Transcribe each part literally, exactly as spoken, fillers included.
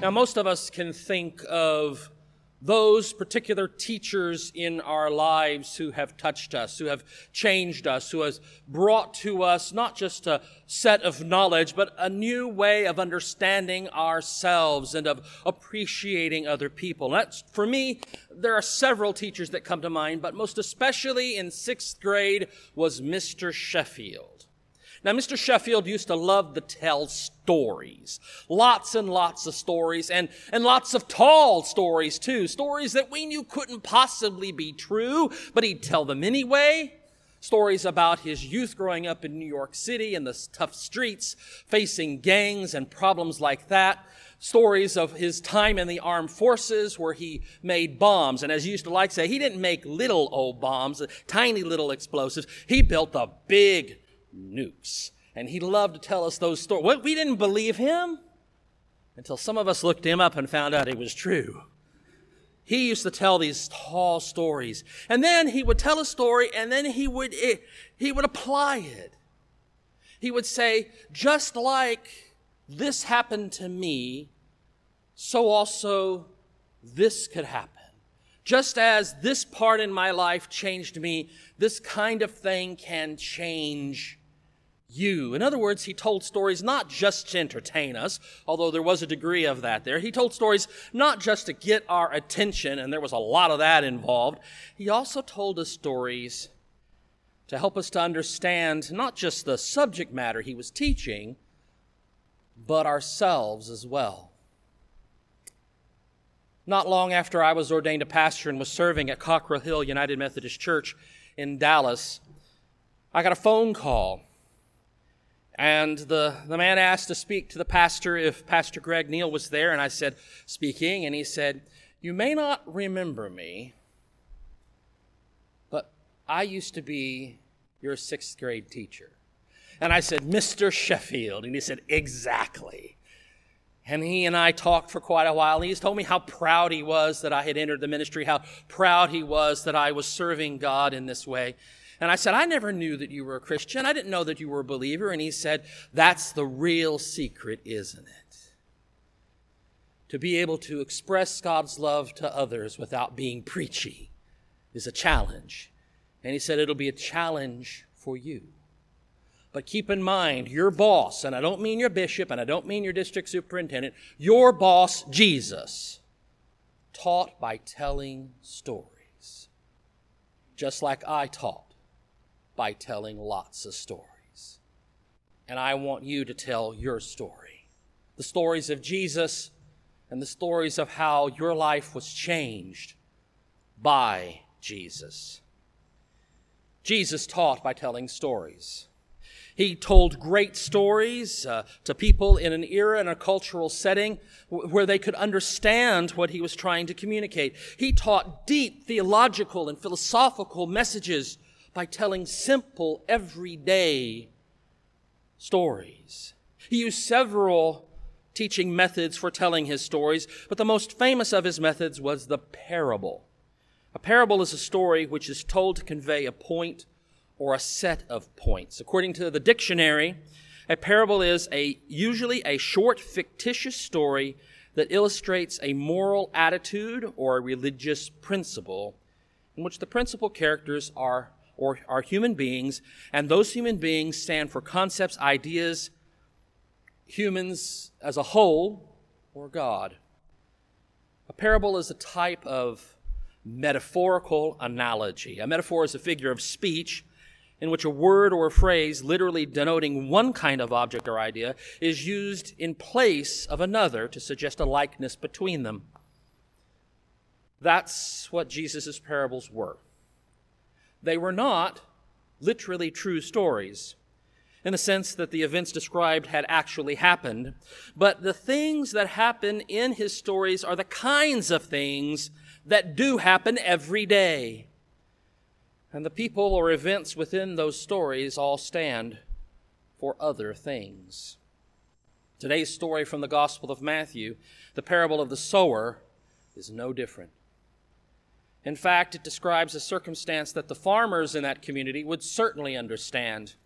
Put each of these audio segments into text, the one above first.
Now, most of us can think of those particular teachers in our lives who have touched us, who have changed us, who has brought to us not just a set of knowledge, but a new way of understanding ourselves and of appreciating other people. And that's, for me, there are several teachers that come to mind, but most especially in sixth grade was Mister Sheffield. Now, Mister Sheffield used to love to tell stories. Lots and lots of stories, and, and lots of tall stories, too. Stories that we knew couldn't possibly be true, but he'd tell them anyway. Stories about his youth growing up in New York City and the tough streets, facing gangs and problems like that. Stories of his time in the armed forces where he made bombs. And as he used to like to say, he didn't make little old bombs, tiny little explosives. He built the big nukes. And he loved to tell us those stories. Well, we didn't believe him until some of us looked him up and found out it was true. He used to tell these tall stories. And then he would tell a story and then he would, he would apply it. He would say, just like this happened to me, so also this could happen. Just as this part in my life changed me, this kind of thing can change you. In other words, he told stories not just to entertain us, although there was a degree of that there. He told stories not just to get our attention, and there was a lot of that involved. He also told us stories to help us to understand not just the subject matter he was teaching, but ourselves as well. Not long after I was ordained a pastor and was serving at Cockrell Hill United Methodist Church in Dallas, I got a phone call. And the, the man asked to speak to the pastor if Pastor Greg Neal was there. And I said, speaking. And he said, you may not remember me, but I used to be your sixth grade teacher. And I said, Mister Sheffield. And he said, exactly. And he and I talked for quite a while. And he told me how proud he was that I had entered the ministry, how proud he was that I was serving God in this way. And I said, I never knew that you were a Christian. I didn't know that you were a believer. And he said, that's the real secret, isn't it? To be able to express God's love to others without being preachy is a challenge. And he said, it'll be a challenge for you. But keep in mind, your boss, and I don't mean your bishop, and I don't mean your district superintendent, your boss, Jesus, taught by telling stories, just like I taught by telling lots of stories. And I want you to tell your story, the stories of Jesus and the stories of how your life was changed by Jesus. Jesus taught by telling stories. He told great stories uh, to people in an era and a cultural setting w- where they could understand what he was trying to communicate. He taught deep theological and philosophical messages by telling simple, everyday stories. He used several teaching methods for telling his stories, but the most famous of his methods was the parable. A parable is a story which is told to convey a point or a set of points. According to the dictionary, a parable is a usually a short, fictitious story that illustrates a moral attitude or a religious principle in which the principal characters are or are human beings, and those human beings stand for concepts, ideas, humans as a whole, or God. A parable is a type of metaphorical analogy. A metaphor is a figure of speech in which a word or a phrase literally denoting one kind of object or idea is used in place of another to suggest a likeness between them. That's what Jesus' parables were. They were not literally true stories in the sense that the events described had actually happened, but the things that happen in his stories are the kinds of things that do happen every day. And the people or events within those stories all stand for other things. Today's story from the Gospel of Matthew, the parable of the sower, is no different. In fact, it describes a circumstance that the farmers in that community would certainly understand.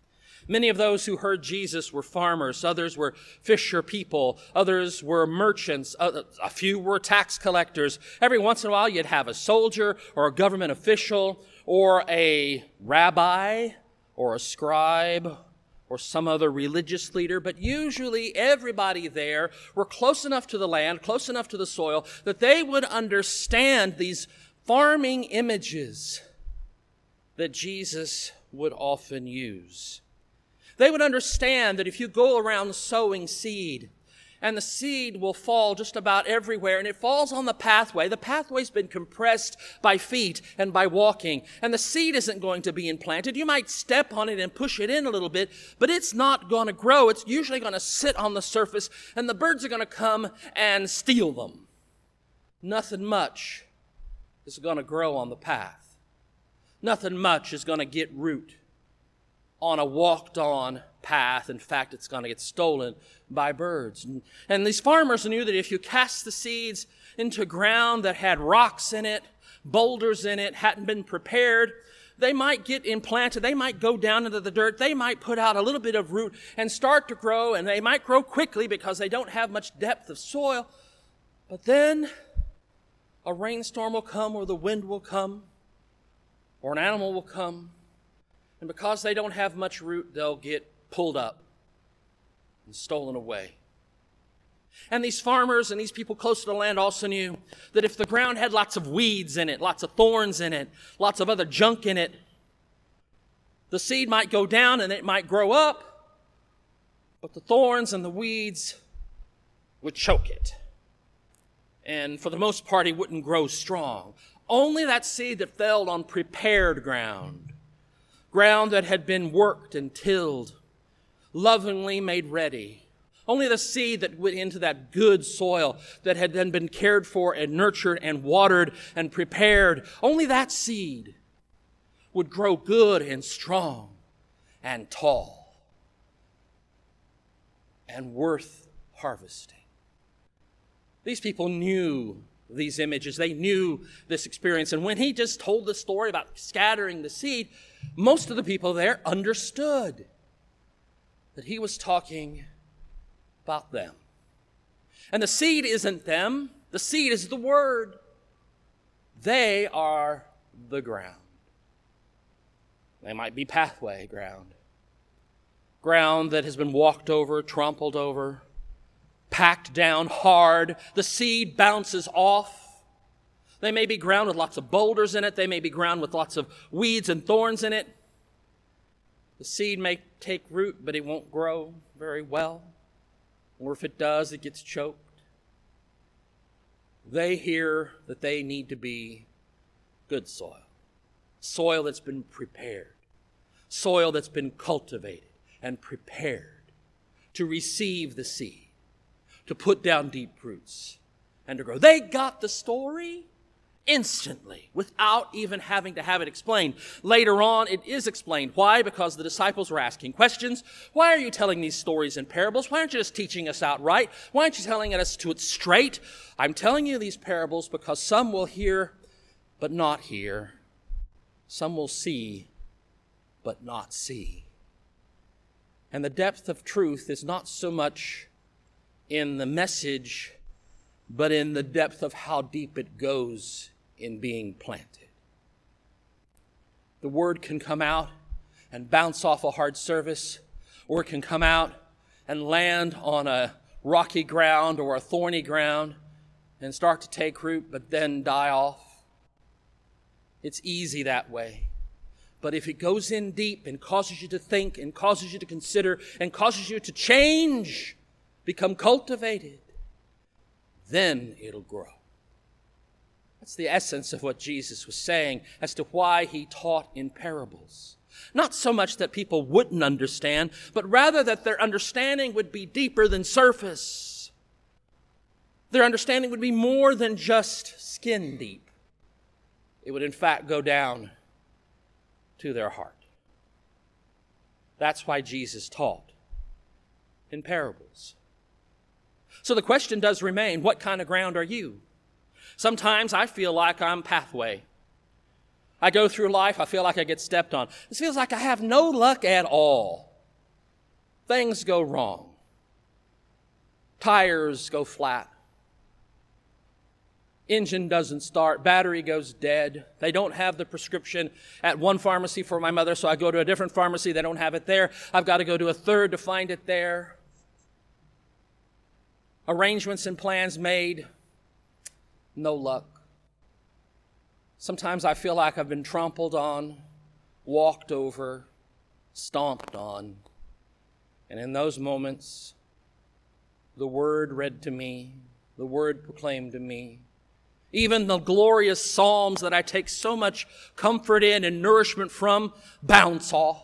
Many of those who heard Jesus were farmers. Others were fisher people. Others were merchants. A few were tax collectors. Every once in a while, you'd have a soldier or a government official or a rabbi or a scribe or some other religious leader. But usually everybody there were close enough to the land, close enough to the soil, that they would understand these farming images that Jesus would often use. They would understand that if you go around sowing seed, and the seed will fall just about everywhere, and it falls on the pathway. The pathway's been compressed by feet and by walking, and the seed isn't going to be implanted. You might step on it and push it in a little bit, but it's not going to grow. It's usually going to sit on the surface, and the birds are going to come and steal them. Nothing much is going to grow on the path. Nothing much is going to get root on a walked-on path. In fact, it's going to get stolen by birds. And, and these farmers knew that if you cast the seeds into ground that had rocks in it, boulders in it, hadn't been prepared, they might get implanted. They might go down into the dirt. They might put out a little bit of root and start to grow, and they might grow quickly because they don't have much depth of soil. But then a rainstorm will come, or the wind will come, or an animal will come, and because they don't have much root, they'll get pulled up and stolen away. And these farmers and these people close to the land also knew that if the ground had lots of weeds in it, lots of thorns in it, lots of other junk in it, the seed might go down and it might grow up, but the thorns and the weeds would choke it. And for the most part, it wouldn't grow strong. Only that seed that fell on prepared ground, ground that had been worked and tilled, lovingly made ready. Only the seed that went into that good soil that had then been cared for and nurtured and watered and prepared, only that seed would grow good and strong and tall and worth harvesting. These people knew these images. They knew this experience. And when he just told the story about scattering the seed, most of the people there understood that he was talking about them. And the seed isn't them. The seed is the word. They are the ground. They might be pathway ground. Ground that has been walked over, trampled over, packed down hard. The seed bounces off. They may be ground with lots of boulders in it. They may be ground with lots of weeds and thorns in it. The seed may take root, but it won't grow very well. Or if it does, it gets choked. They hear that they need to be good soil. Soil that's been prepared. Soil that's been cultivated and prepared to receive the seed, to put down deep roots and to grow. They got the story instantly without even having to have it explained. Later on, it is explained. Why? Because the disciples were asking questions. Why are you telling these stories in parables? Why aren't you just teaching us outright? Why aren't you telling us to it straight? I'm telling you these parables because some will hear but not hear. Some will see but not see. And the depth of truth is not so much in the message, but in the depth of how deep it goes in being planted. The word can come out and bounce off a hard surface, or it can come out and land on a rocky ground or a thorny ground and start to take root, but then die off. It's easy that way. But if it goes in deep and causes you to think and causes you to consider and causes you to change, become cultivated, then it'll grow. That's the essence of what Jesus was saying as to why he taught in parables. Not so much that people wouldn't understand, but rather that their understanding would be deeper than surface. Their understanding would be more than just skin deep. It would in fact go down to their heart. That's why Jesus taught in parables. So the question does remain, what kind of ground are you? Sometimes I feel like I'm pathway. I go through life, I feel like I get stepped on. It feels like I have no luck at all. things go wrong. Tires go flat. Engine doesn't start. Battery goes dead. They don't have the prescription at one pharmacy for my mother, so I go to a different pharmacy. They don't have it there. I've got to go to a third to find it there. Arrangements and plans made. No luck. Sometimes I feel like I've been trampled on, walked over, stomped on. And in those moments, the word read to me, the word proclaimed to me, even the glorious psalms that I take so much comfort in and nourishment from bounce off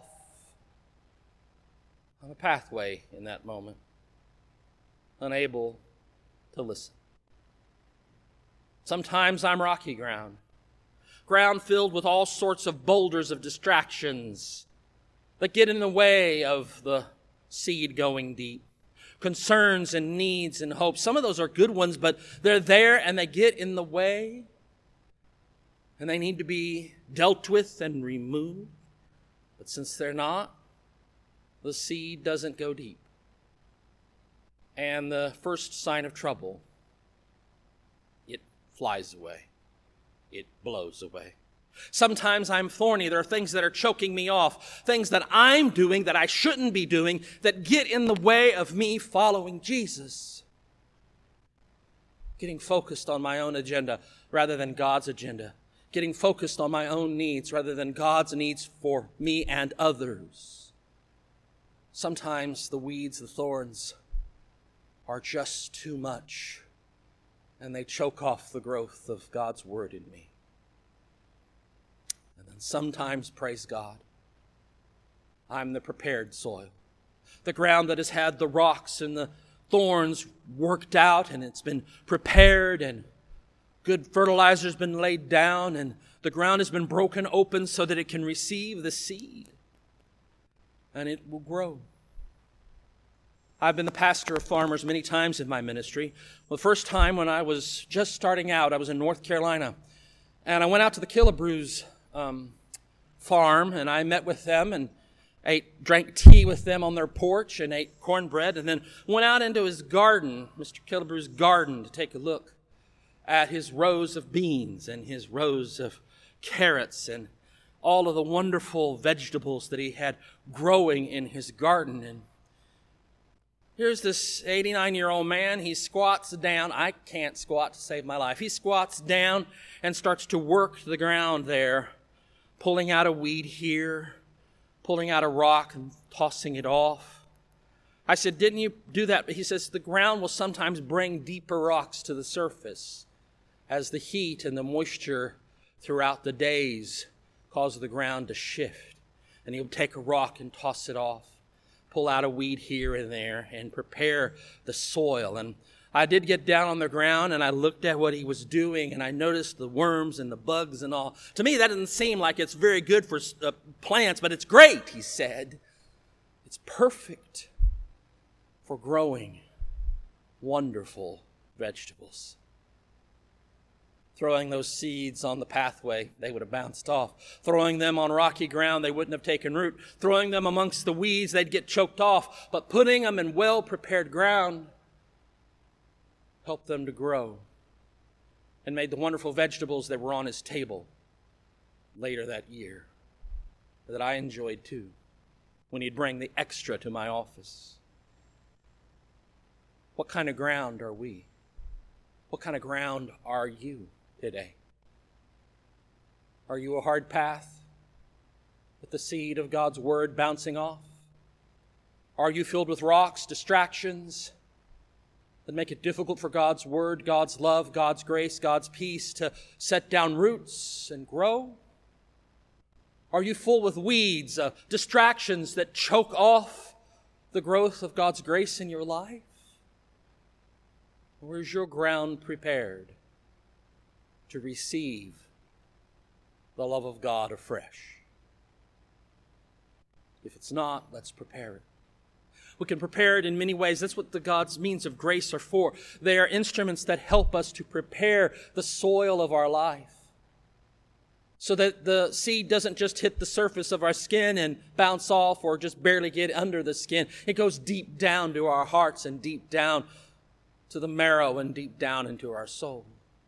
on a pathway in that moment, unable to listen. Sometimes I'm rocky ground, ground filled with all sorts of boulders of distractions that get in the way of the seed going deep. Concerns and needs and hopes. Some of those are good ones, but they're there and they get in the way. And they need to be dealt with and removed. But since they're not, the seed doesn't go deep. And the first sign of trouble, it flies away. It blows away. Sometimes I'm thorny. There are things that are choking me off, things that I'm doing that I shouldn't be doing that get in the way of me following Jesus. Getting focused on my own agenda rather than God's agenda. Getting focused on my own needs rather than God's needs for me and others. Sometimes the weeds, the thorns, are just too much, and they choke off the growth of God's word in me. And sometimes, praise God, I'm the prepared soil. The ground that has had the rocks and the thorns worked out, and it's been prepared, and good fertilizer's been laid down, and the ground has been broken open so that it can receive the seed, and it will grow. I've been the pastor of farmers many times in my ministry. Well, the first time when I was just starting out, I was in North Carolina, and I went out to the Killebrews Um, farm, and I met with them and ate, drank tea with them on their porch and ate cornbread, and then went out into his garden, Mister Killebrew's garden, to take a look at his rows of beans and his rows of carrots and all of the wonderful vegetables that he had growing in his garden. And here's this eighty-nine-year-old man. He squats down. I can't squat to save my life. He squats down and starts to work the ground there, pulling out a weed here, pulling out a rock and tossing it off. I said, didn't you do that? But he says, the ground will sometimes bring deeper rocks to the surface as the heat and the moisture throughout the days cause the ground to shift. And he'll take a rock and toss it off, pull out a weed here and there, and prepare the soil. And I did get down on the ground, and I looked at what he was doing, and I noticed the worms and the bugs and all. To me, that doesn't seem like it's very good for uh, plants, but it's great, he said. It's perfect for growing wonderful vegetables. Throwing those seeds on the pathway, they would have bounced off. Throwing them on rocky ground, they wouldn't have taken root. Throwing them amongst the weeds, they'd get choked off. But putting them in well-prepared ground helped them to grow and made the wonderful vegetables that were on his table later that year that I enjoyed too when he'd bring the extra to my office. What kind of ground are we? What kind of ground are you today? Are you a hard path with the seed of God's word bouncing off? Are you filled with rocks, distractions that make it difficult for God's word, God's love, God's grace, God's peace to set down roots and grow? Are you full with weeds, uh, distractions that choke off the growth of God's grace in your life? Or is your ground prepared to receive the love of God afresh? If it's not, let's prepare it. We can prepare it in many ways. That's what the God's means of grace are for. They are instruments that help us to prepare the soil of our life so that the seed doesn't just hit the surface of our skin and bounce off or just barely get under the skin. It goes deep down to our hearts and deep down to the marrow and deep down into our soul.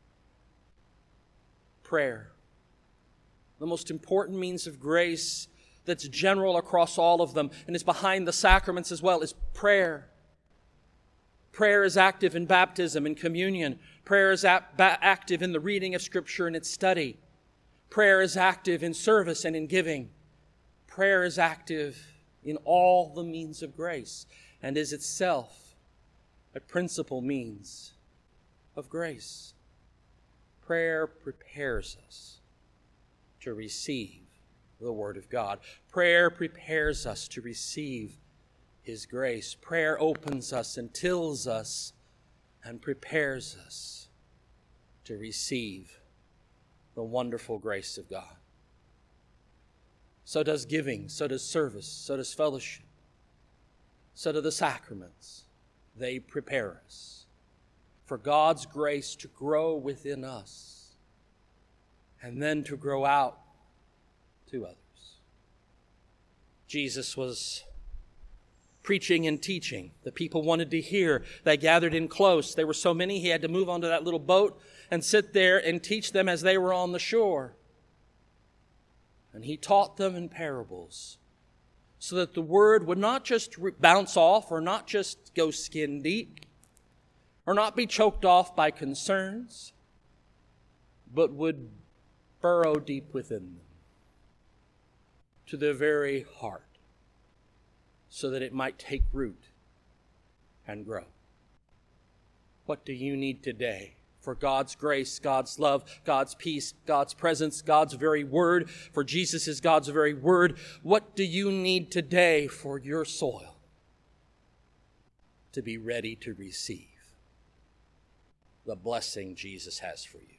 Prayer. The most important means of grace that's general across all of them and is behind the sacraments as well is prayer. Prayer is active in baptism and communion. Prayer is ap- ba- active in the reading of Scripture and its study. Prayer is active in service and in giving. Prayer is active in all the means of grace and is itself a principal means of grace. Prayer prepares us to receive the Word of God. Prayer prepares us to receive His grace. Prayer opens us and tills us and prepares us to receive the wonderful grace of God. So does giving, so does service, so does fellowship, so do the sacraments. They prepare us for God's grace to grow within us and then to grow out to others. Jesus was preaching and teaching. The people wanted to hear. They gathered in close. There were so many, he had to move onto that little boat and sit there and teach them as they were on the shore. And he taught them in parables so that the word would not just bounce off or not just go skin deep or not be choked off by concerns, but would burrow deep within them to their very heart, so that it might take root and grow. What do you need today for God's grace, God's love, God's peace, God's presence, God's very word? For Jesus is God's very word. What do you need today for your soil to be ready to receive the blessing Jesus has for you?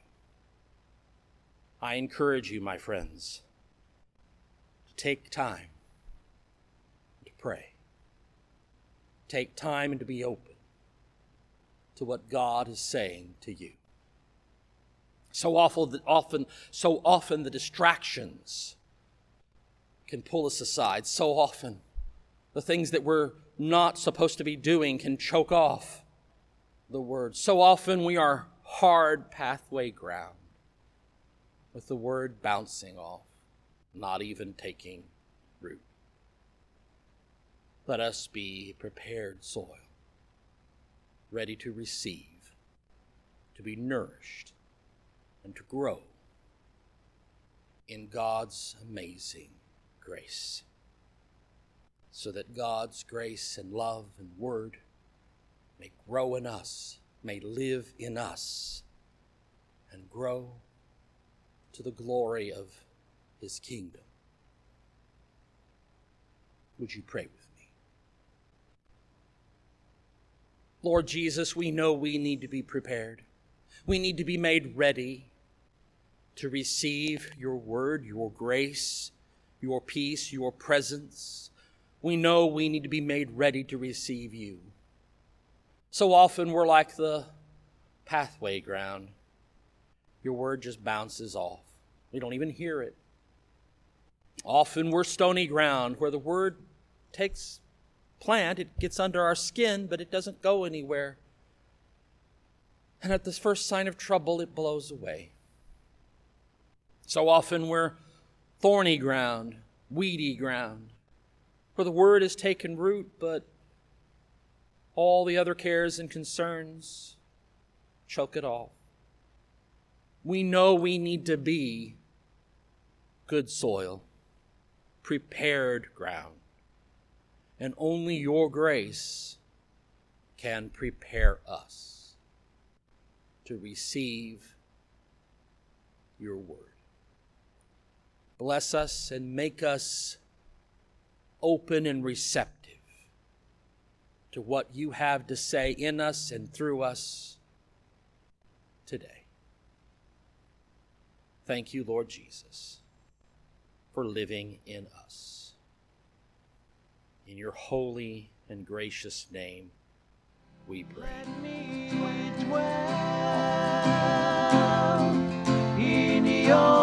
I encourage you, my friends, to take time to pray. Take time and to be open to what God is saying to you. So often, often, so often the distractions can pull us aside. So often the things that we're not supposed to be doing can choke off the word. So often we are hard pathway ground with the word bouncing off, not even taking root. Let us be prepared soil, ready to receive, to be nourished, and to grow in God's amazing grace, so that God's grace and love and word may grow in us, may live in us, and grow to the glory of His kingdom. Would you pray with me? Lord Jesus, we know we need to be prepared. We need to be made ready to receive your word, your grace, your peace, your presence. We know we need to be made ready to receive you. So often we're like the pathway ground. Your word just bounces off. We don't even hear it. Often we're stony ground where the word takes plant, it gets under our skin, but it doesn't go anywhere. And at the first sign of trouble, it blows away. So often we're thorny ground, weedy ground, where the word has taken root, but all the other cares and concerns choke it off. We know we need to be good soil, prepared ground, and only your grace can prepare us to receive your word. Bless us and make us open and receptive to what you have to say in us and through us today. Thank you, Lord Jesus, for living in us. In your holy and gracious name, we pray. Let me dwell in your